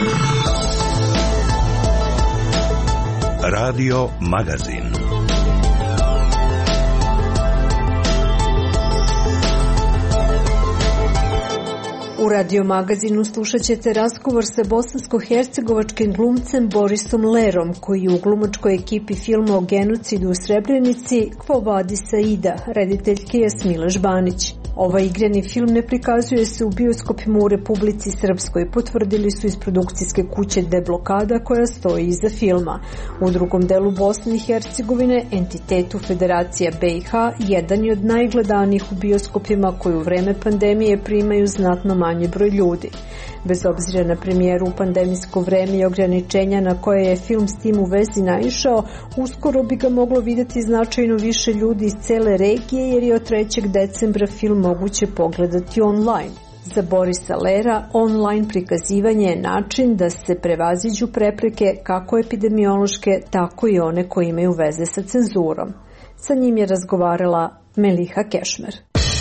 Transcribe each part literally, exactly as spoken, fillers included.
Radio Magazin. U Radio Magazinu slušat ćete razgovor sa bosansko-hercegovačkim glumcem Borisom Lerom, koji je u glumačkoj ekipi filma o genocidu u Srebrenici Quo Vadis Aida, rediteljke Jasmile Žbanić. Ovaj igrani film ne prikazuje se u bioskopima u Republici Srpskoj, potvrdili su iz produkcijske kuće Deblokada koja stoji iza filma. U drugom delu Bosne i Hercegovine, entitetu Federacija B i H, jedan je od najgledanijih u bioskopima koji u vreme pandemije primaju znatno manji broj ljudi. Bez obzira na premijeru u pandemijsko vreme i ograničenja na koje je film s tim u vezi naišao, uskoro bi ga moglo vidjeti značajno više ljudi iz cele regije, jer je od trećeg decembra film moguće pogledati online. Za Borisa Lera, online prikazivanje je način da se prevaziđu prepreke kako epidemiološke, tako i one koje imaju veze sa cenzurom. Sa njim je razgovarala Meliha Kešmer.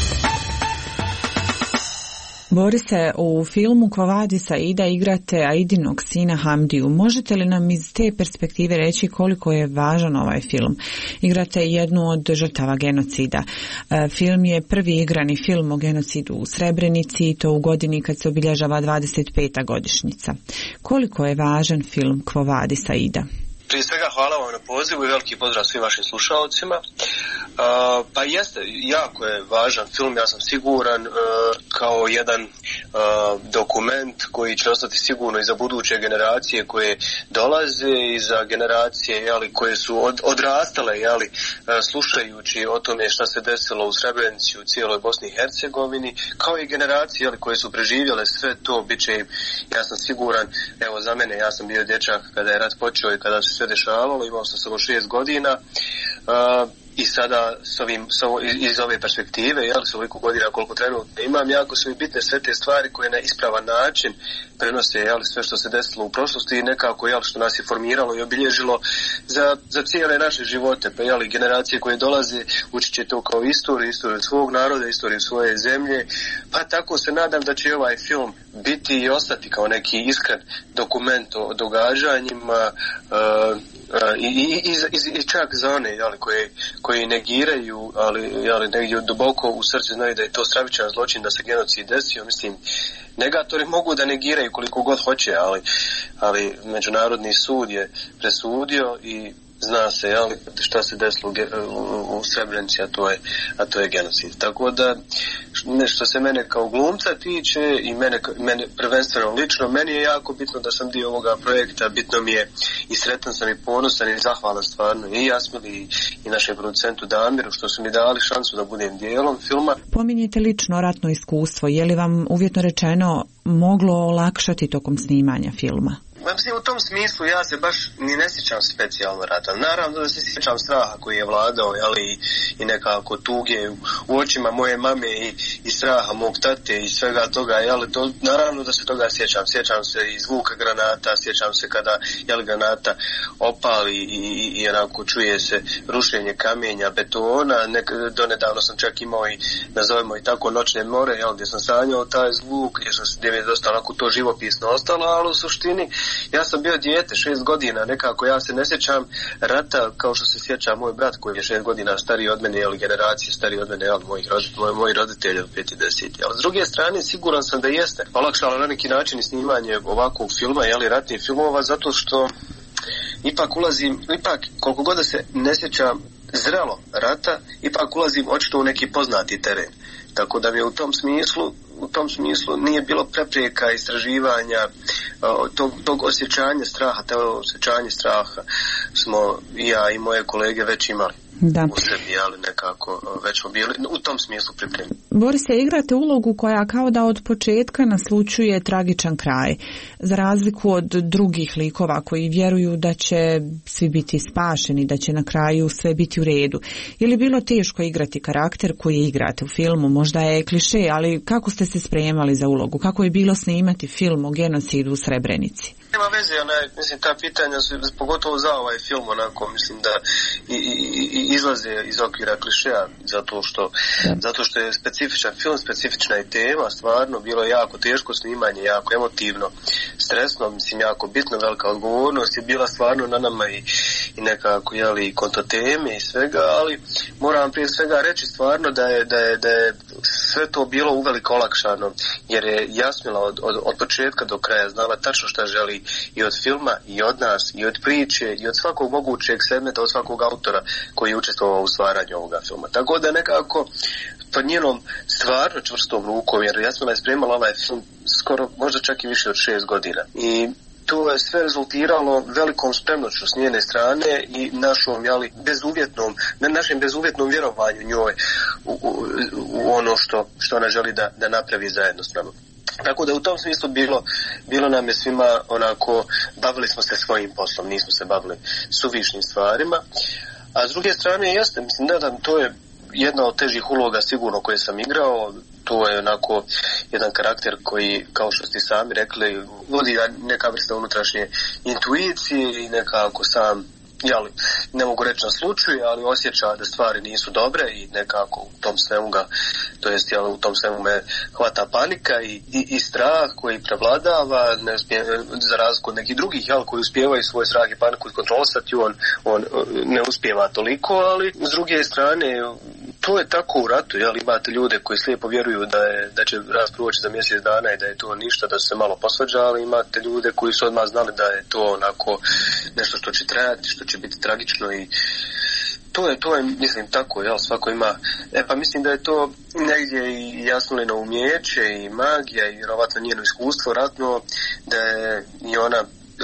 Borise, u filmu Quo Vadis Aida igrate Aidinog sina Hamdiju. Možete li nam iz te perspektive reći koliko je važan ovaj film? Igrate jednu od žrtava genocida. Film je prvi igrani film o genocidu u Srebrenici i to u godini kad se obilježava dvadeset peta godišnjica. Koliko je važan film Quo Vadis Aida? Prije svega hvala vam na pozivu i veliki pozdrav svim vašim slušalcima. Uh, pa jeste, jako je važan film, ja sam siguran, uh, kao jedan uh, dokument koji će ostati sigurno i za buduće generacije koje dolaze i za generacije jeli, koje su od, odrastale jeli, uh, slušajući o tome šta se desilo u Srebrenici, u cijeloj Bosni i Hercegovini, kao i generacije jeli, koje su preživjele sve to, bit će im, ja sam siguran, evo za mene, ja sam bio dječak kada je rat počeo i kada se sve dešavalo, imao sam samo šest godina, uh, i sada s ovim, s ovo, iz ove perspektive, jel, s ovoliko godina koliko trenutno imam, jako su mi bitne sve te stvari koje na ispravan način prenose, jel, sve što se desilo u prošlosti i nekako, jel, što nas je formiralo i obilježilo za, za cijele naše živote, pa, jel, generacije koje dolaze učit će to kao istoriju, istoriju svog naroda, istoriju svoje zemlje, pa tako se nadam da će ovaj film biti i ostati kao neki iskren dokument o događanjima, uh, Uh, i, i, i, i, i čak za one jali, koje, koji negiraju, ali jali, negdje duboko u srcu znaju da je to stravičan zločin, da se genocid desio. Mislim, negatori mogu da negiraju koliko god hoće, ali, ali Međunarodni sud je presudio i zna se jali, šta se desilo u, u, u Srebrenici, a to je, a to je genocid. Tako da, što se mene kao glumca tiče i mene, mene prvenstveno lično, meni je jako bitno da sam dio ovoga projekta, bitno mi je i sretan sam i ponosan i zahvalan stvarno i Jasmili i, i našem producentu Damiru što su mi dali šansu da budem dijelom filma. Pominjete lično ratno iskustvo, je li vam uvjetno rečeno moglo olakšati tokom snimanja filma? Mislim, u tom smislu ja se baš ni ne sjećam specijalno rata. Naravno da se sjećam straha koji je vladao, jeli, i nekako tuge u, u očima moje mame i, i straha mog tate i svega toga, jeli, to, naravno da se toga sjećam. Sjećam se i zvuka granata, sjećam se kada jeli, granata opali i, i, i onako čuje se rušenje kamenja, betona. Nek, donedavno sam čak imao i, nazovemo i tako, noćne more, jeli, gdje sam sanjao taj zvuk, gdje, sam, gdje mi je dosta onako to živopisno ostalo, ali u suštini ja sam bio dijete, šest godina, nekako ja se ne sjećam rata kao što se sjeća moj brat koji je šest godina stariji od mene, ili generacije stariji od mene, ali mojih roditelja, moji roditelji od pet i deset. Ali s druge strane, siguran sam da jeste olakšalo na neki način i snimanje ovakvog filma, jeli, ratnih filmova, zato što ipak ulazim, ipak koliko god da se ne sjećam zrelo rata, ipak ulazim očito u neki poznati teren. Tako da mi je u tom smislu, u tom smislu nije bilo prepreka istraživanja tog, tog osjećanja straha, to osjećanje straha smo i ja i moje kolege već imali. Da. U sebi, ali nekako već smo bili u tom smislu pripremljeni. Borise, igrate ulogu koja kao da od početka naslućuje tragičan kraj, za razliku od drugih likova koji vjeruju da će svi biti spašeni, da će na kraju sve biti u redu. Je li bilo teško igrati karakter koji igrate u filmu? Možda je kliše, ali kako ste se spremali za ulogu? Kako je bilo snimati film o genocidu u Srebrenici? nema veze, onaj, mislim, ta pitanja su, pogotovo za ovaj film, onako, mislim da i, i, i izlaze iz okvira klišeja, zato što, ja. zato što je specifičan film, specifična je tema, stvarno, bilo je jako teško snimanje, jako emotivno, stresno, mislim, jako bitno, velika odgovornost je bila stvarno na nama i, i nekako, jeli, konto teme i svega, ali moram prije svega reći stvarno da je, da je, da je sve to bilo uveliko olakšano, jer je Jasmila od, od, od početka do kraja znala tačno šta želi i od filma, i od nas, i od priče, i od svakog mogućeg segmenta, od svakog autora koji je učestvovao u stvaranju ovoga filma. Tako da nekako pod njenom stvarno čvrstom rukom, jer Jasmila je spremala ovaj film skoro, možda čak i više od šest godina. I to je sve rezultiralo velikom spremnošću s njene strane i našom, jeli, bezuvjetnom, na našem bezuvjetnom vjerovanju njoj u, u, u ono što, što ona želi da, da napravi zajedno s nama. Tako da u tom smislu bilo, bilo nam je svima onako, bavili smo se svojim poslom, nismo se bavili suvišnim stvarima. A s druge strane, jeste, mislim, ne da to je jedna od težih uloga sigurno koje sam igrao, to je onako jedan karakter koji, kao što ste sami rekli, vodi neka vrsta unutrašnje intuicije i nekako sam, jeli, ne mogu reći na slučaju, ali osjeća da stvari nisu dobre i nekako u tom svemu ga, to jest, jeli, u tom svemu me hvata panika i, i, i strah koji prevladava, ne uspije, za razliku od nekih drugih, jeli, koji uspijevaju svoj strah i paniku kontrolisati, on, on ne uspijeva toliko, ali s druge strane, to je tako u ratu, jel, imate ljude koji slijepo vjeruju da, je, da će raz proći za mjesec dana i da je to ništa, da su se malo posvađa, ali imate ljude koji su odmah znali da je to onako nešto što će trajati, što će biti tragično i to je, to je, mislim, tako, jel, svako ima, e pa mislim da je to negdje i Jasmilino umijeće i magija i vjerovatno njeno iskustvo ratno, da je i ona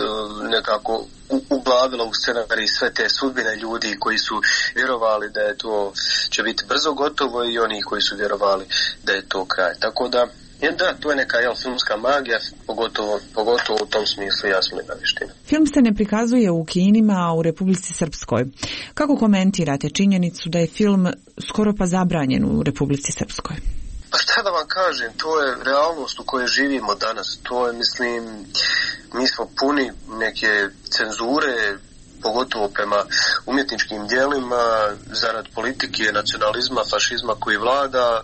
nekako uglavila u scenarij sve te sudbine ljudi koji su vjerovali da je to će biti brzo gotovo i oni koji su vjerovali da je to kraj. Tako da, je, da, to je neka, jel, filmska magija, pogotovo, pogotovo u tom smislu Jasmilina vještina. Film se ne prikazuje u kinima u Republici Srpskoj. Kako komentirate činjenicu da je film skoro pa zabranjen u Republici Srpskoj? Pa šta da vam kažem, to je realnost u kojoj živimo danas. To je, mislim, mi smo puni neke cenzure, pogotovo prema umjetničkim djelima, zarad politike, nacionalizma, fašizma koji vlada.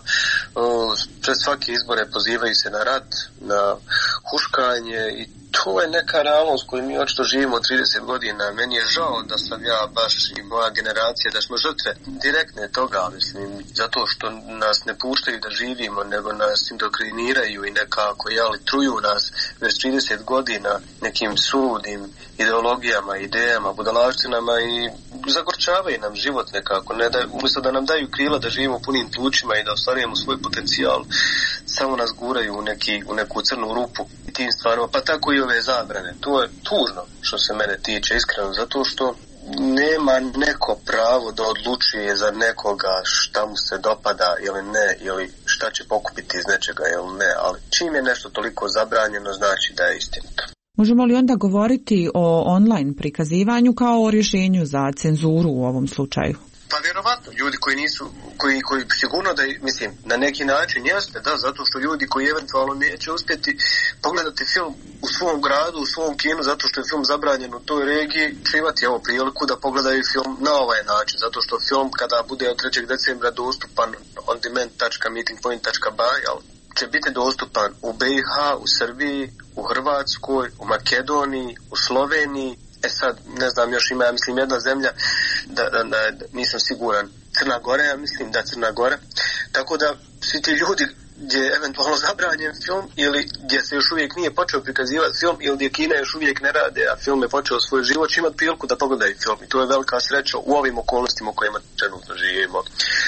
Pred svake izbore pozivaju se na rat, na huškanje i to je neka realnost koju mi očito živimo trideset godina. Meni je žao da sam ja baš i moja generacija, da smo žrtve direktne toga, mislim, zato što nas ne puštaju da živimo, nego nas indokriniraju i nekako, jeli, truju nas već trideset godina nekim suludim ideologijama, idejama, budalaštinama i zagorčavaju nam život nekako. Ne da, umjesto da nam daju krila da živimo punim plućima i da ostvarujemo svoj potencijal, samo nas guraju u, neki, u neku crnu rupu i tim stvarima, pa tako i ove zabrane. To je tužno što se mene tiče, iskreno, zato što nema neko pravo da odlučuje za nekoga šta mu se dopada ili ne, ili šta će pokupiti iz nečega ili ne, ali čim je nešto toliko zabranjeno, znači da je istinito. Možemo li onda govoriti o online prikazivanju kao o rješenju za cenzuru u ovom slučaju? Pa vjerovatno, ljudi koji nisu, koji, koji sigurno da, mislim, na neki način jeste, da, zato što ljudi koji eventualno neće uspjeti pogledati film u svom gradu, u svom kinu, zato što je film zabranjen u toj regiji, će imati evo priliku da pogledaju film na ovaj način, zato što film kada bude od trećeg decembra dostupan on demand dot meeting point dot by, će biti dostupan u B i H, u Srbiji, u Hrvatskoj, u Makedoniji, u Sloveniji. E sad, ne znam, još ima, ja mislim, jedna zemlja, da, da, da, da nisam siguran, Crna Gora, ja mislim, da Crna Gora. Tako da, svi ti ljudi gdje je eventualno zabranjen film ili gdje se još uvijek nije počeo prikazivati film ili gdje Kina još uvijek ne rade, a film je počeo svoj život, će imati priliku da pogledaju film. I to je velika sreća u ovim okolnostima u kojima trenutno živimo.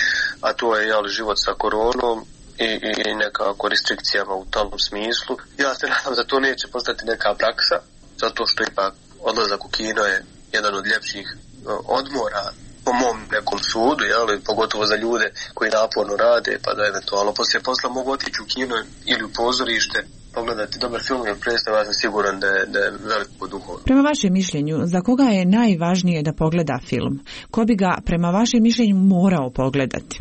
A to je, jel, život sa koronom i, i, i nekako restrikcijama u tom smislu. Ja se nadam da to neće postati neka praksa, zato što ipak odlazak u kino je jedan od ljepših odmora po mom nekom sudu, jel, pogotovo za ljude koji naporno rade, pa da eventualno poslije posla mogu otići u kino ili u pozorište, pogledati dobar film ili predstav, ja sam siguran da je, da je veliko duhovno. Prema vašem mišljenju, za koga je najvažnije da pogleda film? Ko bi ga prema vašem mišljenju morao pogledati?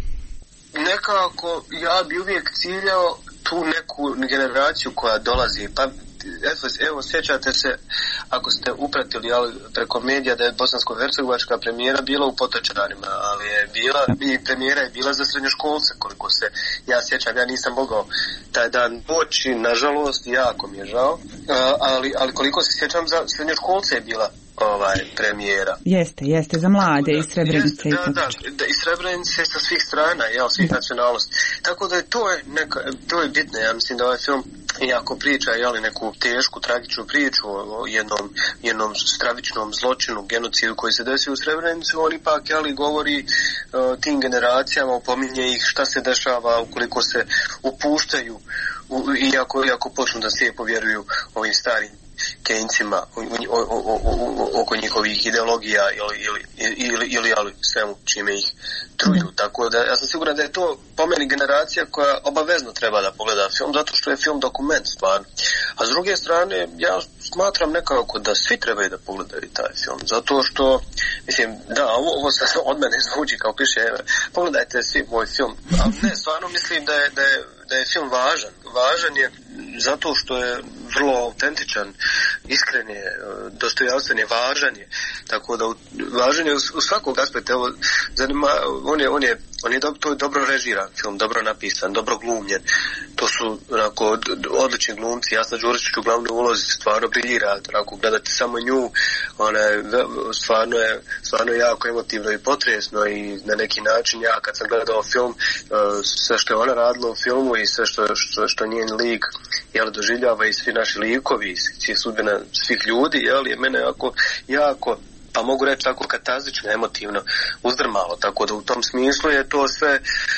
Nekako ja bi uvijek ciljao tu neku generaciju koja dolazi, pa evo, evo sjećate se, ako ste upratili ali, preko medija da je bosansko-hercegovačka premijera bila u Potočarima, ali je bila, i premijera je bila za srednjoškolce, koliko se ja sjećam, ja nisam mogao taj dan poći, nažalost, jako mi je žao, ali, ali koliko se sjećam, za srednjoškolce je bila ovaj premijera. Jeste, jeste, za mlade iz Srebrenice. Da, da, da, iz Srebrenice sa svih strana, jel, svih da. nacionalnosti. Tako da je to je neka, to je bitno, ja mislim da ovaj film jako priča, jel, neku tešku, tragičnu priču o jednom, jednom stravičnom zločinu, genocidu koji se desio u Srebrenici, on ipak, jel, govori uh, tim generacijama, opominje ih šta se dešava ukoliko se upuštaju, u, iako, iako počnu da slijepo vjeruju ovim starim Keynesima oko njihovih ideologija ili, ili, ili, ili ali svemu čime ih truju. Tako da ja sam siguran da je to po meni generacija koja obavezno treba da pogleda film, zato što je film dokument stvarno. A s druge strane ja smatram nekako da svi trebaju da pogledaju taj film, zato što mislim, da, ovo, ovo sad od mene zvuči kao piše, pogledajte svi moj film, ali ne, stvarno mislim da je, da je, da je film važan. Važan je zato što je vrlo autentičan, iskren je, dostojanstven je, važan je, tako da važan je u, u svakog aspekta. Evo, zanima, on je, on je, on je do, to je dobro režiran film, dobro napisan, dobro glumljen. To su onako odlični glumci. Jasna Đuričić u glavnoj ulozi stvarno briljira, onako gledate samo nju, ona je stvarno je stvarno jako emotivno i potresno i na neki način ja kad sam gledao film, sve što je ona radila u filmu i sve što, što, što njen lik jel, doživljava i svi naši likovi i sudbina svih ljudi, jel, je mene jako, jako pa mogu reći tako katarzično, emotivno uzdrmalo, tako da u tom smislu je to sve,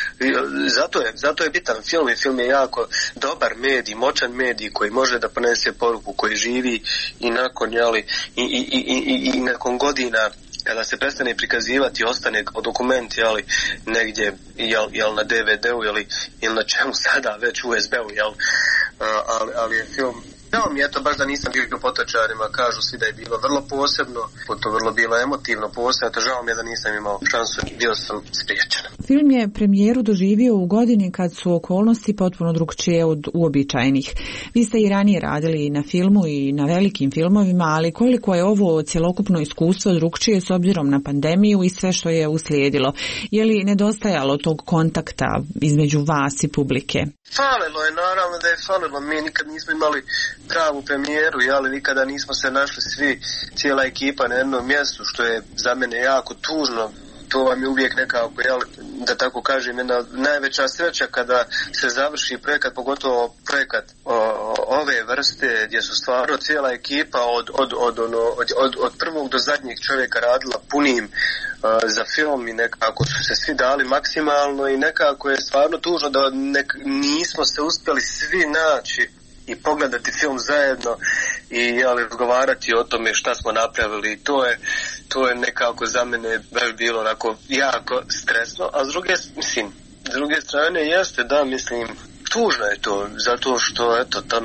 zato je, zato je bitan film i film je jako dobar medij, moćan medij koji može da ponese poruku, koji živi i nakon, jeli, i, i, i, i, i nakon godina kada se prestane prikazivati, ostane kao dokument, jeli, negdje, jel, jel na D V D-u ili, ili na čemu sada, već U S B-u, jel, ali, ali je film. Žao mi je to baš da nisam bio u Potočarima, kažu svi da je bilo vrlo posebno, to vrlo bilo emotivno posebno, to žao mi je da nisam imao šansu, bio sam spriječen. Film je premijeru doživio u godini kad su okolnosti potpuno drugčije od uobičajenih. Vi ste i ranije radili na filmu i na velikim filmovima, ali koliko je ovo cjelokupno iskustvo drugčije s obzirom na pandemiju i sve što je uslijedilo? Je li nedostajalo tog kontakta između vas i publike? Falilo je, naravno da je falilo. Mi nikad nismo imali pravu premijeru, ali nikada nismo se našli svi, cijela ekipa na jednom mjestu, što je za mene jako tužno. To vam je uvijek nekako, jel, da tako kažem, jedna najveća sreća kada se završi projekat, pogotovo projekat o, ove vrste gdje su stvarno cijela ekipa od, od, od, ono, od, od, od prvog do zadnjeg čovjeka radila punim uh, za film i nekako su se svi dali maksimalno i nekako je stvarno tužno da nek, nismo se uspjeli svi naći i pogledati film zajedno i jeli, razgovarati o tome šta smo napravili. To je, to je nekako za mene baš bilo onako jako stresno, a s druge, mislim, s druge strane jeste da, mislim, tužno je to, zato što eto, to,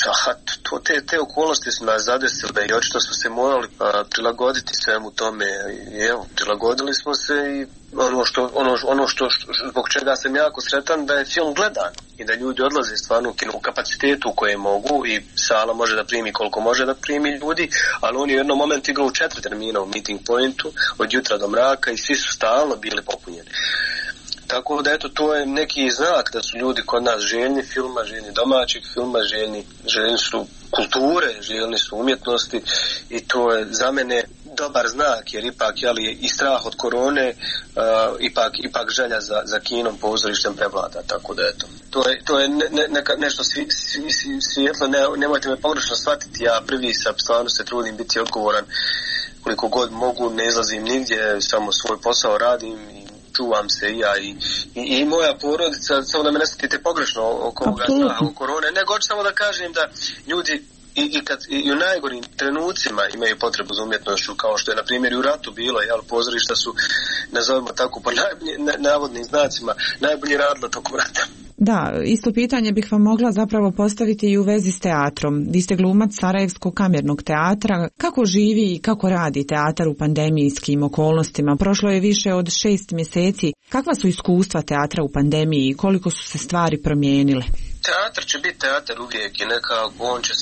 to, te, te okolnosti su nas zadesile i očito smo se morali a, prilagoditi svemu tome i evo, prilagodili smo se i ono što, ono, ono što, što zbog čega sam jako sretan da je film gledan i da ljudi odlaze stvarno u kino u kapacitetu koje mogu i sala može da primi koliko može da primi ljudi, ali on je u jednom momentu igrao u četiri termina u Meeting Pointu od jutra do mraka i svi su stalno bili popunjeni. Tako da eto, to je neki znak da su ljudi kod nas željni filma, željni domaćeg filma, željni, željni su kulture, željni su umjetnosti i to je za mene dobar znak, jer ipak jeli, i strah od korone, uh, ipak, ipak želja za, za kinom, pozorištem prevlada, tako da eto. To je, to je ne, ne, neka, nešto svi, svi, svi, svijetlo, ne, nemojte me pogrešno shvatiti, ja prvi sam, stvarno se trudim biti odgovoran koliko god mogu, ne izlazim nigdje, samo svoj posao radim i čuvam se i ja i, i, i moja porodica, samo da me ne shvatite pogrešno oko ovoga straha u korone, nego hoću samo da kažem da ljudi I, i, kad, i u najgorim trenucima imaju potrebu za umjetnošću, kao što je na primjer i u ratu bilo, jel, pozorišta su, nazovimo tako, po najbolji, navodnim znacima, najbolje radila tokom rata. Da, isto pitanje bih vam mogla zapravo postaviti i u vezi s teatrom. Vi ste glumac Sarajevskog kamernog teatra. Kako živi i kako radi teatar u pandemijskim okolnostima? Prošlo je više od šest mjeseci. Kakva su iskustva teatra u pandemiji i koliko su se stvari promijenile? Teatar će biti teatar uvijek i nekako on će samo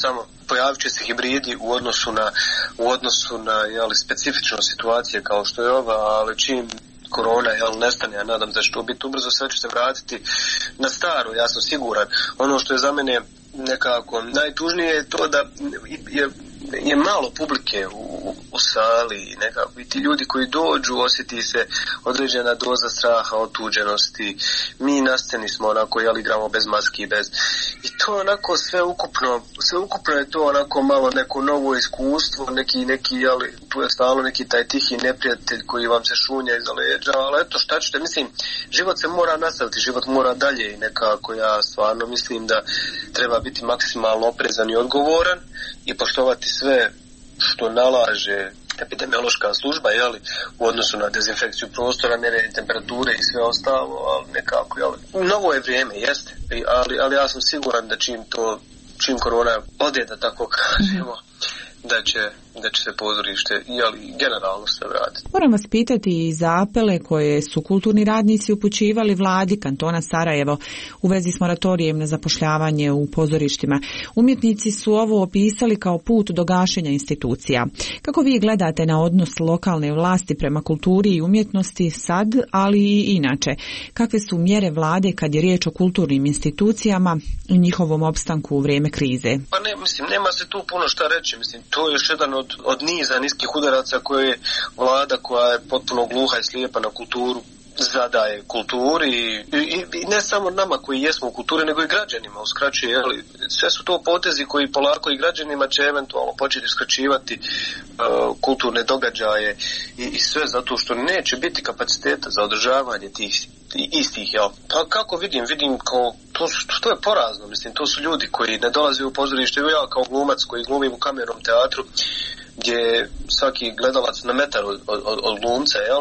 pojavit će se hibridi u odnosu na, u odnosu na jeli, specifične situacije kao što je ova, ali čim korona jel, nestane, ja nadam se da će to biti ubrzo, sve će se vratiti na staro, ja sam siguran. Ono što je za mene nekako najtužnije je to da je, je malo publike u, u sali, nekako i ti ljudi koji dođu, osjeti se određena doza straha, otuđenosti, mi na sceni smo onako, jel, igramo bez maski, bez, i to onako sve ukupno, sve ukupno je to onako malo neko novo iskustvo, neki, neki, jel, tu je stalno neki taj tihi neprijatelj koji vam se šunja iza leđa, ali eto šta ćete, mislim, život se mora nastaviti, život mora dalje i nekako ja stvarno mislim da treba biti maksimalno oprezan i odgovoran i poštovati sve što nalaže epidemiološka služba, jeli, u odnosu na dezinfekciju prostora, mjere temperature i sve ostalo, ali nekako, jeli. Novo je vrijeme, jeste, ali, ali ja sam siguran da čim to, čim korona ode, da tako kažemo, da će, da će se pozorište, jeli, generalno se vratiti. Moram vas pitati i za apele koje su kulturni radnici upućivali vladi kantona Sarajevo u vezi s moratorijem na zapošljavanje u pozorištima. Umjetnici su ovo opisali kao put do gašenja institucija. Kako vi gledate na odnos lokalne vlasti prema kulturi i umjetnosti sad, ali i inače? Kakve su mjere vlade kad je riječ o kulturnim institucijama i njihovom opstanku u vrijeme krize? Pa ne, mislim, nema se tu puno šta reći, mislim, to je još jedan od, od niza niskih udaraca koje je vlada koja je potpuno gluha i slijepa na kulturu zadaje kulturi i, i, i ne samo nama koji jesmo u kulturi, nego i građanima uskraćuje, jeli, sve su to potezi koji polako i građanima će eventualno početi uskraćivati uh, kulturne događaje i, i sve zato što neće biti kapaciteta za održavanje tih istih, jel? Pa kako vidim, vidim kao, to, su, to je porazno, mislim, to su ljudi koji ne dolaze u pozorište, ja kao glumac koji glumim u kamernom teatru, gdje svaki gledalac na metar od, od, od glumca, jel?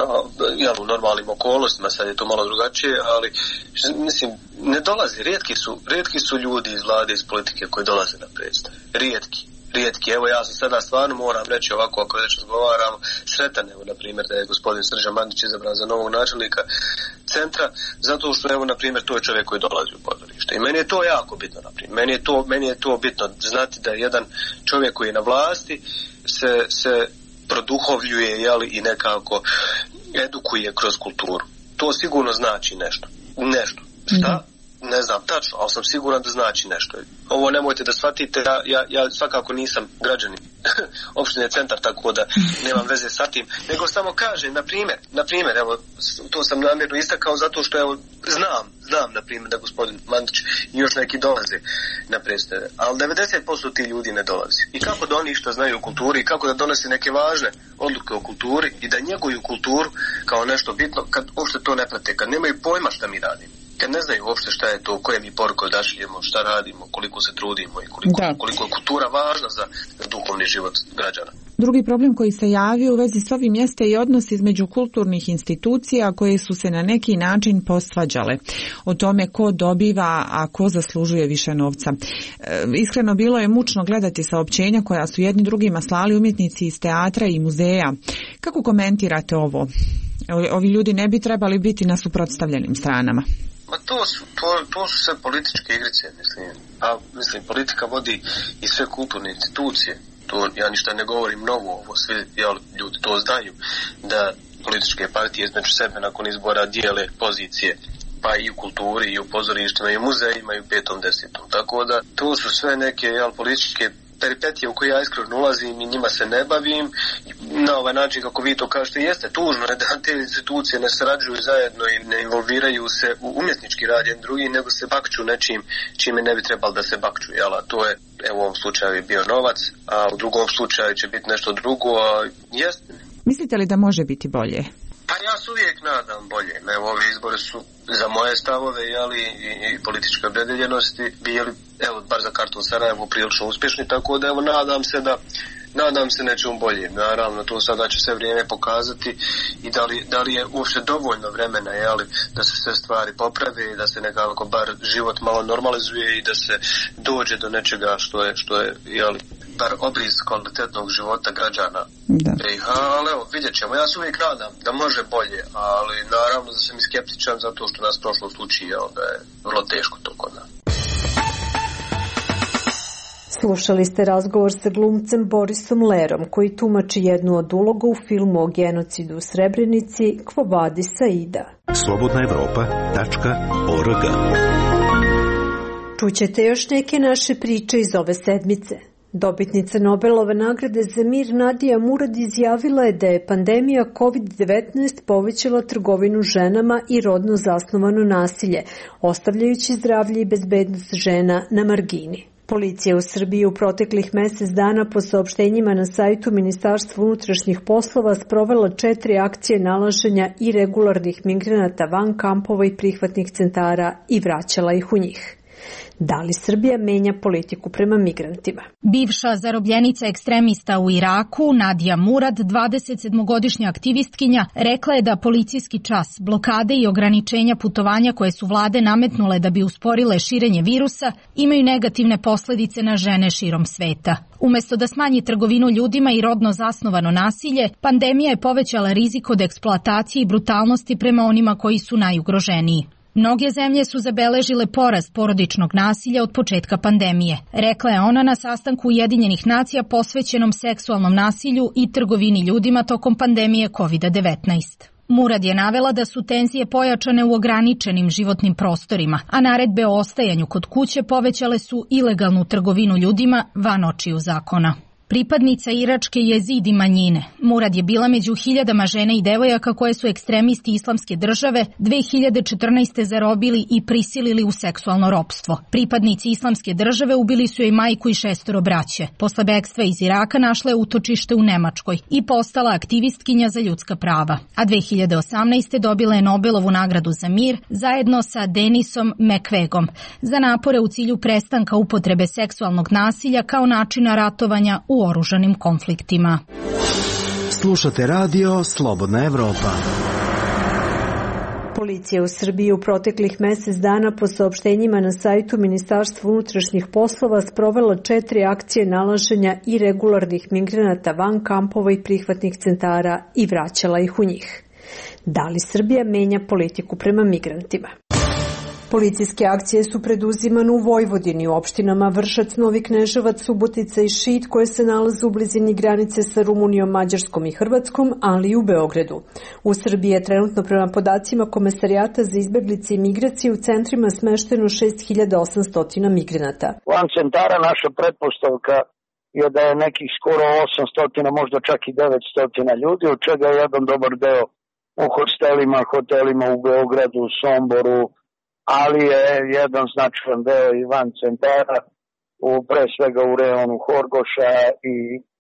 Jel, u normalnim okolnostima, sad je to malo drugačije, ali mislim, ne dolaze, rijetki su, rijetki su ljudi iz vlade, iz politike koji dolaze na predstave, rijetki. Rijetki. Evo ja sam sada stvarno moram reći ovako, ako već razgovaramo, sretan, evo na primjer da je gospodin Srđan Mandić izabran za novog načelnika centra, zato što evo na primjer to je čovjek koji dolazi u pozorište. I meni je to jako bitno, na primjer. Meni je to, meni je to bitno znati da jedan čovjek koji je na vlasti se, se produhovljuje, jeli, i nekako edukuje kroz kulturu. To sigurno znači nešto. Nešto. Šta? Ne znam tačno, ali sam siguran da znači nešto. Ovo nemojte da shvatite, ja, ja, ja svakako nisam građanin opštine Centar, tako da nemam veze sa tim, nego samo kažem, na primjer, na primjer, evo, to sam namjerno istakao zato što, evo, znam, znam, na primjer, da gospodin Mandić i još neki dolaze na predstave, ali devedeset posto ti ljudi ne dolazi. I kako da oni što znaju o kulturi, i kako da donose neke važne odluke o kulturi i da njeguju kulturu kao nešto bitno, kad uopšte to ne prate, kad nemaju pojma šta mi radimo. Kad ne znaju uopšte šta je to, koje mi poruke odašiljemo, šta radimo, koliko se trudimo i koliko, koliko je kultura važna za duhovni život građana. Drugi problem koji se javio u vezi s ovim jeste i odnos između kulturnih institucija koje su se na neki način posvađale. O tome ko dobiva, a ko zaslužuje više novca. E, iskreno bilo je mučno gledati saopćenja koja su jedni drugima slali umjetnici iz teatra i muzeja. Kako komentirate ovo? Ovi ljudi ne bi trebali biti na suprotstavljenim stranama. Ma to su, to, to su sve političke igrice, mislim. A, mislim, politika vodi i sve kulturne institucije. To, ja ništa ne govorim novo, ovo svi, jel, ljudi to znaju, da političke partije između sebe nakon izbora dijele pozicije, pa i u kulturi, i u pozorištima, i u muzejima, i u petom desetom. Tako da, to su sve neke, jel, političke peripetije u koje ja iskreno ulazim i njima se ne bavim. Na ovaj način, kako vi to kažete, jeste tužno je da te institucije ne sarađuju zajedno i ne involviraju se u umjetnički rad jedan drugi, nego se bakću nečim čime ne bi trebalo da se bakću. Jel? A to je, evo u ovom slučaju je bio novac, a u drugom slučaju će biti nešto drugo, a jeste. Mislite li da može biti bolje? Pa ja se uvijek nadam bolje. Evo, ove izbore su za moje stavove, jeli, i, i političke opredeljenosti bili, evo, bar za karton Sarajevo, prilično uspješni, tako da, evo, nadam se da nadam se nečemu bolje. Naravno, to sada će se vrijeme pokazati i da li, da li je uopšte dovoljno vremena, jeli, da se sve stvari poprave i da se nekako bar život malo normalizuje i da se dođe do nečega što je, što je, jeli, bar obriz kvalitetnog života građana. Da. E, ali evo, vidjet ćemo. Ja se uvijek nadam da može bolje, ali naravno da sam i skeptičan zato što nas prošlost uči, jel, da je vrlo teško to kod nas. Slušali ste razgovor sa glumcem Borisom Lerom, koji tumači jednu od uloga u filmu o genocidu u Srebrenici Quo Vadis Aida. slobodna evropa tačka org. Čućete još neke naše priče iz ove sedmice. Dobitnica Nobelove nagrade za mir Nadija Murad izjavila je da je pandemija kovid devetnaest povećala trgovinu ženama i rodno zasnovano nasilje, ostavljajući zdravlje i bezbednost žena na margini. Policija u Srbiji u proteklih mesec dana po saopštenjima na sajtu Ministarstva unutrašnjih poslova sprovela četiri akcije nalaženja irregularnih migranata van kampova i prihvatnih centara i vraćala ih u njih. Da li Srbija menja politiku prema migrantima? Bivša zarobljenica ekstremista u Iraku, Nadija Murad, dvadesetsedmogodišnja aktivistkinja, rekla je da policijski čas, blokade i ograničenja putovanja koje su vlade nametnule da bi usporile širenje virusa, imaju negativne posledice na žene širom sveta. Umesto da smanji trgovinu ljudima i rodno zasnovano nasilje, pandemija je povećala rizik od eksploatacije i brutalnosti prema onima koji su najugroženiji. Mnoge zemlje su zabeležile porast porodičnog nasilja od početka pandemije, rekla je ona na sastanku Ujedinjenih nacija posvećenom seksualnom nasilju i trgovini ljudima tokom pandemije kovid devetnaest. Murad je navela da su tenzije pojačane u ograničenim životnim prostorima, a naredbe o ostajanju kod kuće povećale su ilegalnu trgovinu ljudima van očiju zakona. Pripadnica iračke jezidi manjine, Murad je bila među hiljadama žena i devojaka koje su ekstremisti islamske države dve hiljade četrnaeste. zarobili i prisilili u seksualno ropstvo. Pripadnici islamske države ubili su joj majku i šestoro braće. Posle bekstva iz Iraka našla je utočište u Nemačkoj i postala aktivistkinja za ljudska prava. A dve hiljade osamnaeste. dobila je Nobelovu nagradu za mir zajedno sa Denisom Mukwegom za napore u cilju prestanka upotrebe seksualnog nasilja kao načina ratovanja u oružanim konfliktima. Slušate radio Slobodna Evropa. Policija u Srbiji u proteklih mesec dana po saopštenjima na sajtu Ministarstva unutrašnjih poslova sprovela četiri akcije nalaženja irregularnih migranata van kampova i prihvatnih centara i vraćala ih u njih. Da li Srbija menja politiku prema migrantima? Policijske akcije su preduzimane u Vojvodini, u opštinama Vršac, Novi Kneževac, Subotica i Šid, koje se nalaze u blizini granice sa Rumunijom, Mađarskom i Hrvatskom, ali i u Beogradu. U Srbiji je trenutno prema podacima Komesarijata za izbeglice i migracije u centrima smešteno šest hiljada osamsto migranata. Van centara naša pretpostavka je da je nekih skoro osamsto, možda čak i devetsto ljudi, od čega je jedan dobar deo u hostelima, hotelima u Beogradu, u Somboru, ali je jedan značajan deo i van centara, u, pre svega u reonu Horgoša i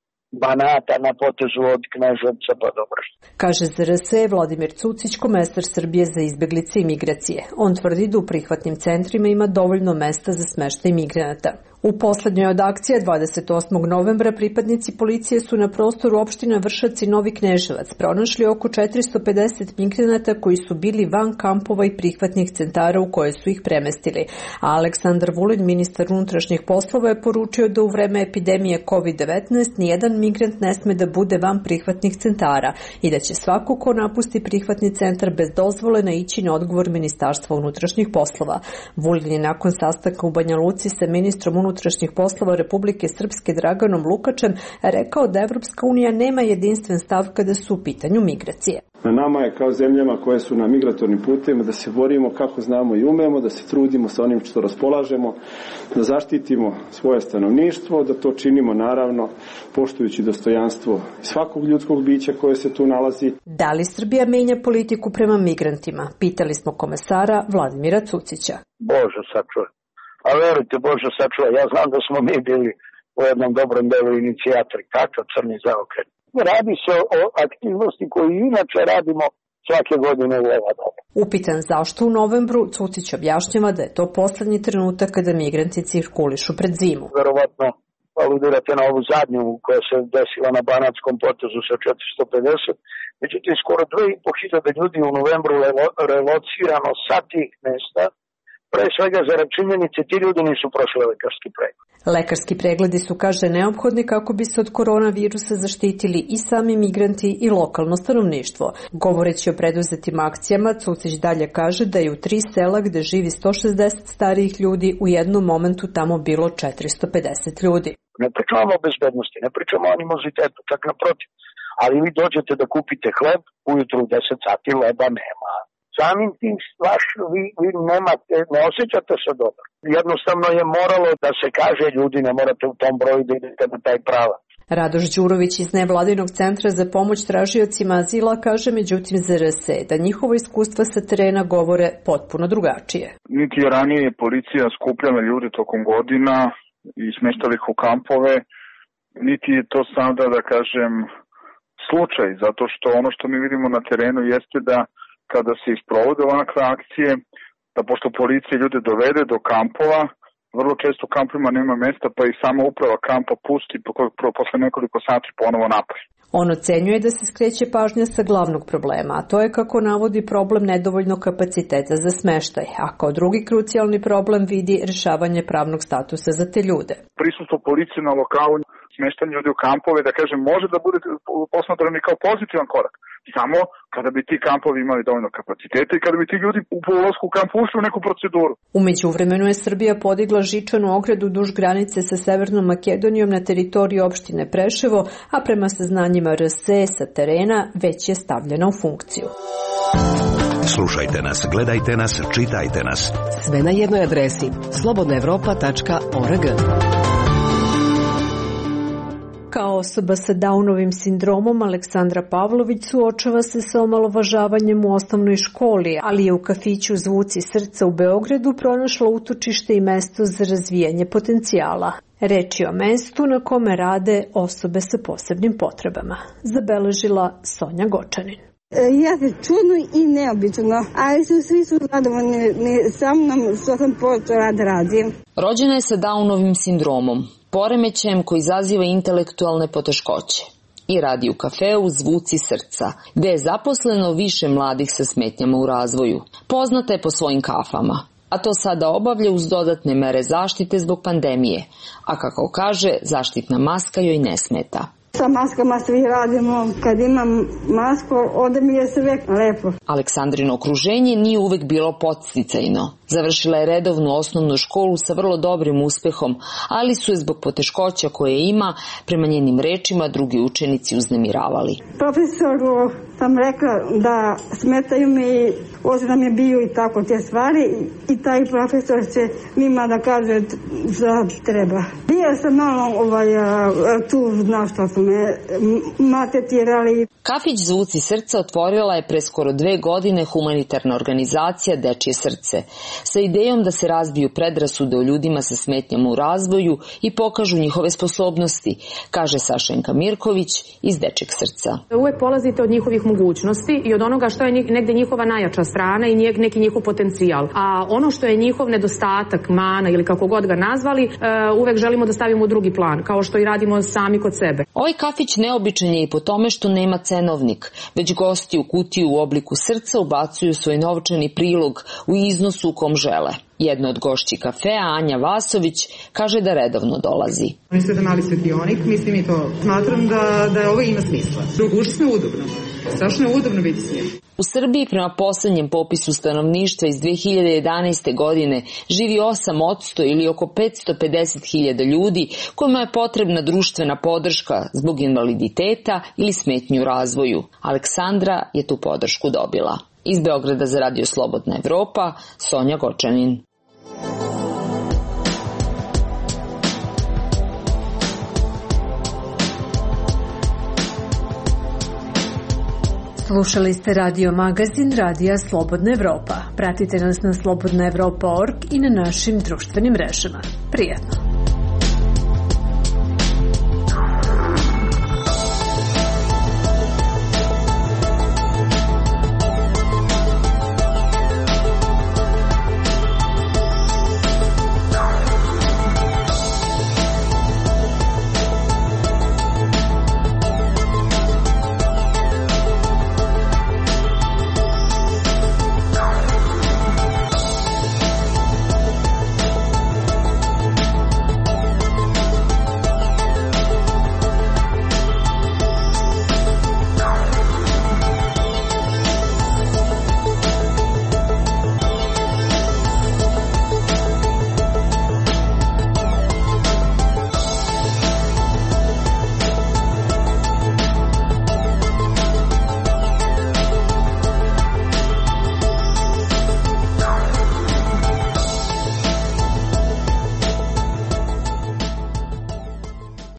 Banata na potezu od Kneževca pa do Vršca. Kaže Z R S Vladimir Cucić, komesar Srbije za izbeglice i migracije. On tvrdi da u prihvatnim centrima ima dovoljno mesta za smeštaj migranata. U poslednjoj od akcija dvadeset osmog novembra pripadnici policije su na prostoru opština Vršac i Novi Kneževac pronašli oko četiristo pedeset migranata koji su bili van kampova i prihvatnih centara u koje su ih premestili. A Aleksandar Vulin, ministar unutrašnjih poslova, je poručio da u vreme epidemije kovid devetnaest nijedan migrant ne sme da bude van prihvatnih centara i da će svako ko napusti prihvatni centar bez dozvole naići na odgovor Ministarstva unutrašnjih poslova. Vulin je nakon sastanka u Banja Luci sa ministrom unutrašnjih poslova Republike Srpske Draganom Lukačem rekao da Evropska unija nema jedinstven stav kada su u pitanju migracije. Na nama je kao zemljama koje su na migratornim putevima da se borimo kako znamo i umemo, da se trudimo sa onim što raspolažemo, da zaštitimo svoje stanovništvo, da to činimo naravno poštujući dostojanstvo svakog ljudskog bića koje se tu nalazi. Da li Srbija menja politiku prema migrantima? Pitali smo komesara Vladimira Cucića. Bože sačuvaj. A verujte, Bože sačuvaj, ja znam da smo mi bili u jednom dobrom delu inicijatori. Kakav crni zaokret. Radi se o aktivnosti koju inače radimo svake godine u ova doba. Upitan zašto u novembru, Cucić objašnjava da je to poslednji trenutak kada migranti cirkulišu pred zimu. Verovatno aludirate na ovu zadnju koja se desila na Banatskom potezu sa četiristo pedeset. Međutim, skoro dve i po hiljade ljudi u novembru relocirano sa tih mesta pre svega zarad činjenice ti ljudi nisu prošli lekarski pregled. Lekarski pregledi su, kaže, neophodni kako bi se od koronavirusa zaštitili i sami migranti i lokalno stanovništvo. Govoreći o preduzetim akcijama, Cucić dalje kaže da je u tri sela gde živi sto šezdeset starijih ljudi u jednom momentu tamo bilo četiristo pedeset ljudi. Ne pričamo o bezbednosti, ne pričamo o animozitetu, čak naprotiv. Ali vi dođete da kupite hleb, ujutru u deset sati leba nema. Samim tim vaš, vi, vi nemate, ne osjećate se dobro. Jednostavno je moralo da se kaže ljudi ne morate u tom broju da idete na taj pravac. Radoš Đurović iz Nevladinog centra za pomoć tražiocima azila kaže međutim za R S da njihovo iskustva sa terena govore potpuno drugačije. Niti je ranije policija skupljala ljude tokom godina i smeštala ih u kampove, niti je to sada, da kažem, slučaj, zato što ono što mi vidimo na terenu jeste da kada se isprovode ovakve akcije, da pošto policija ljude dovede do kampova, vrlo često u kampovima nema mesta, pa i sama uprava kampa pusti posle nekoliko sati ponovo napad. On ocenjuje da se skreće pažnja sa glavnog problema, a to je, kako navodi, problem nedovoljnog kapaciteta za smeštaj, a kao drugi krucijalni problem vidi rešavanje pravnog statusa za te ljude. Prisustvo policije na lokalu, smeštanje ljudi u kampove, da kažem, može da bude posmatrani kao pozitivan korak. Samo kada bi ti kampovi imali dovoljno kapaciteta i kada bi ti ljudi u ulasku u kamp ušli u neku proceduru. U međuvremenu je Srbija podigla žičanu ogradu duž granice sa Severnom Makedonijom na teritoriji opštine Preševo, a prema saznanjima R S sa terena već je stavljena u funkciju. Slušajte nas, gledajte nas, čitajte nas. Sve na jednoj adresi slobodna evropa tačka org. Kao osoba sa Downovim sindromom, Aleksandra Pavlović suočava se sa omalovažavanjem u osnovnoj školi, ali je u kafiću Zvuci srca u Beogradu pronašla utočište i mesto za razvijanje potencijala. Reč je o mestu na kome rade osobe sa posebnim potrebama, zabeležila Sonja Gočanin. Jeste čudno i neobično, ali su svi su zadovoljni sa mnom što sam počela rad radim. Rođena je sa Downovim sindromom, poremećajem koji izaziva intelektualne poteškoće, i radi u kafeu Zvuci srca, gde je zaposleno više mladih sa smetnjama u razvoju. Poznata je po svojim kafama, a to sada obavlja uz dodatne mere zaštite zbog pandemije, a kako kaže, zaštitna maska joj ne smeta. Sa maskama svi radimo, kad imam masku, onda mi je sve lepo. Aleksandrino okruženje nije uvek bilo podsticajno. Završila je redovnu osnovnu školu sa vrlo dobrim uspehom, ali su je zbog poteškoća koje ima, prema njenim rečima, drugi učenici uznemiravali. Profesoru sam rekla da smetaju mi, ovdje da mi biju i tako te stvari, i taj profesor će njima da kaže da treba. Bio sam malo ovaj, tu, znaš što su me maltretirali. Kafić Zvuci srca otvorila je pre skoro dve godine humanitarna organizacija Dečije srce, sa idejom da se razbiju predrasude o ljudima sa smetnjama u razvoju i pokažu njihove sposobnosti, kaže Sašenka Mirković iz Dečijeg srca. Uvek polazite od njihovih mogućnosti i od onoga što je negde njihova najjača strana i neki njihov potencijal. A ono što je njihov nedostatak, mana ili kako god ga nazvali, uvek želimo da stavimo u drugi plan, kao što i radimo sami kod sebe. Ovaj kafić neobičan je i po tome što nema cenovnik, već gosti u kutiju u obliku srca ubacuju svoj novčani prilog u iznosu u kom žele. Jedna od gošći kafea, Anja Vasović, kaže da redovno dolazi. Oni su jedan mali svetionik, mislim i to smatram da, da ovo ima smisla. Užasno udobno. Strašno je udobno biti s njim. U Srbiji prema poslednjem popisu stanovništva iz dve hiljade jedanaeste. godine živi osam posto ili oko petsto pedeset hiljada ljudi kojima je potrebna društvena podrška zbog invaliditeta ili smetnju u razvoju. Aleksandra je tu podršku dobila. Iz Beograda za Radio Slobodna Evropa, Sonja Gočanin. Slušali ste radio magazin Radija Slobodna Evropa. Pratite nas na slobodna evropa tačka org i na našim društvenim mrežama. Prijetno!